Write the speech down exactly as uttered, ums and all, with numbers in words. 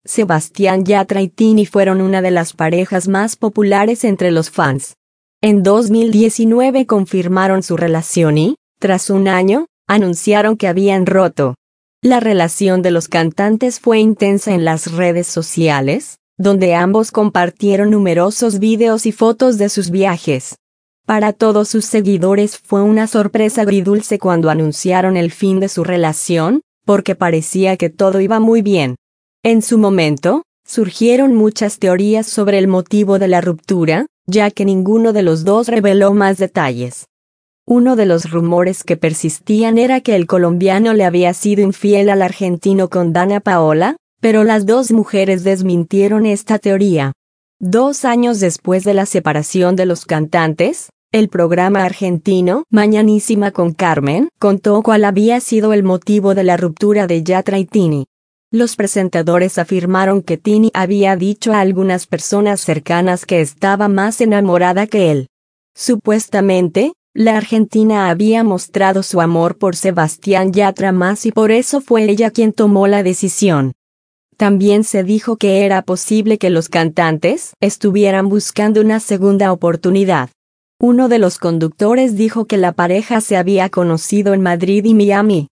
Sebastián Yatra y Tini fueron una de las parejas más populares entre los fans. En dos mil diecinueve confirmaron su relación y, tras un año, anunciaron que habían roto. La relación de los cantantes fue intensa en las redes sociales, donde ambos compartieron numerosos videos y fotos de sus viajes. Para todos sus seguidores fue una sorpresa agridulce cuando anunciaron el fin de su relación, porque parecía que todo iba muy bien. En su momento, surgieron muchas teorías sobre el motivo de la ruptura, ya que ninguno de los dos reveló más detalles. Uno de los rumores que persistían era que el colombiano le había sido infiel al argentino con Danna Paola, pero las dos mujeres desmintieron esta teoría. Dos años después de la separación de los cantantes, el programa argentino Mañanísima con Carmen contó cuál había sido el motivo de la ruptura de Yatra y Tini. Los presentadores afirmaron que Tini había dicho a algunas personas cercanas que estaba más enamorada que él. Supuestamente, la argentina había mostrado su amor por Sebastián Yatra más y por eso fue ella quien tomó la decisión. También se dijo que era posible que los cantantes estuvieran buscando una segunda oportunidad. Uno de los conductores dijo que la pareja se había conocido en Madrid y Miami,